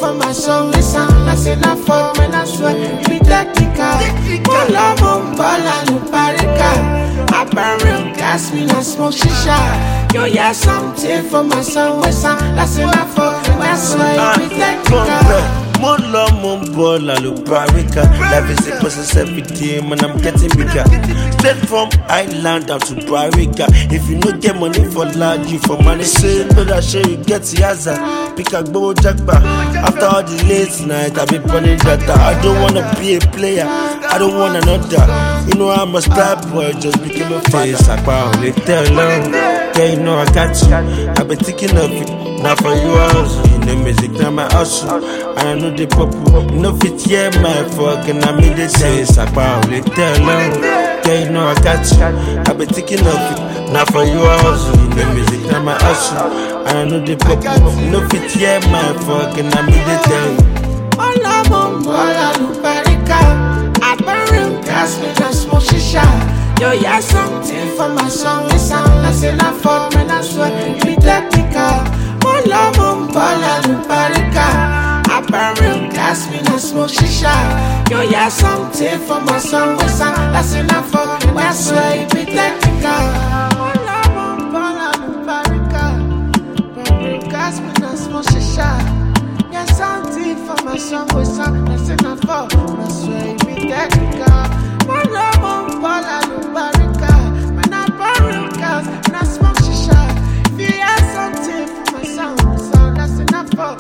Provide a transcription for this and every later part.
for my song, it sound like enough for when I swear it be technical. One love on ball and no parica. I burn real gas, me not smoke shisha. Yo, yeah, something for my song, it sound like enough for when I swear it be technical. More love, more ball, I look barrica. Life is a process every day, man, I'm getting bigger. Straight from Island down to Barrica. If you no get money for lad, you for money. Say, no, that shit, you get the answer. Pick a go jackpot. After all the late night, I be burning data. I don't wanna be a player, I don't want another. You know, I'm a star boy, just became a father. They tell long, yeah, you know I got you. I've been thinking of it. Now for you also, you know music, now my hustle. And I know the purple, you know fit, yeah, my fucking I made it say it's about they tell long. Yeah, you know I got you. I've been thinking of it. Now for you also, you know music, now my hustle. And I know the purple, you know fit, yeah, my fucking I made it tell you. All I'm on ball, I look barrica. I burn real gas, me not smoke shisha. Yo, yeah, something for my song, it sound like enough for when I swear it be technical. More love on ball and no parica. I burn real gas, me not smoke shisha. Yo, yeah, something for my song, it sound like enough for when I swear it be technical. More love on ball and no parica. Burn real gas, me not smoke shisha. Yeah, something for my song, it sound like enough for when I swear it be technical. More love on ball and no parica. Man, I burn real gas, me not smoke shisha. If you have something for my sound that's enough for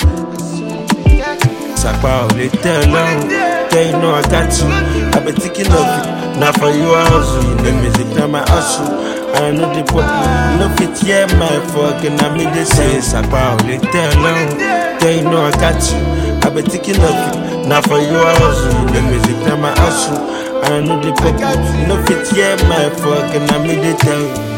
Sakpa, they tell long. Yeah, you know I got you. I've been thinking of it. Now for you also, you know music, now my hustle. And I know the purple, you know fit, yeah, my fucking I made it say Sakpa, they tell long. Yeah, you know I got you. I've been thinking of it. Now for you also, you know music, now my hustle. And I know the purple, you know fit, yeah, my fucking I made it tell you.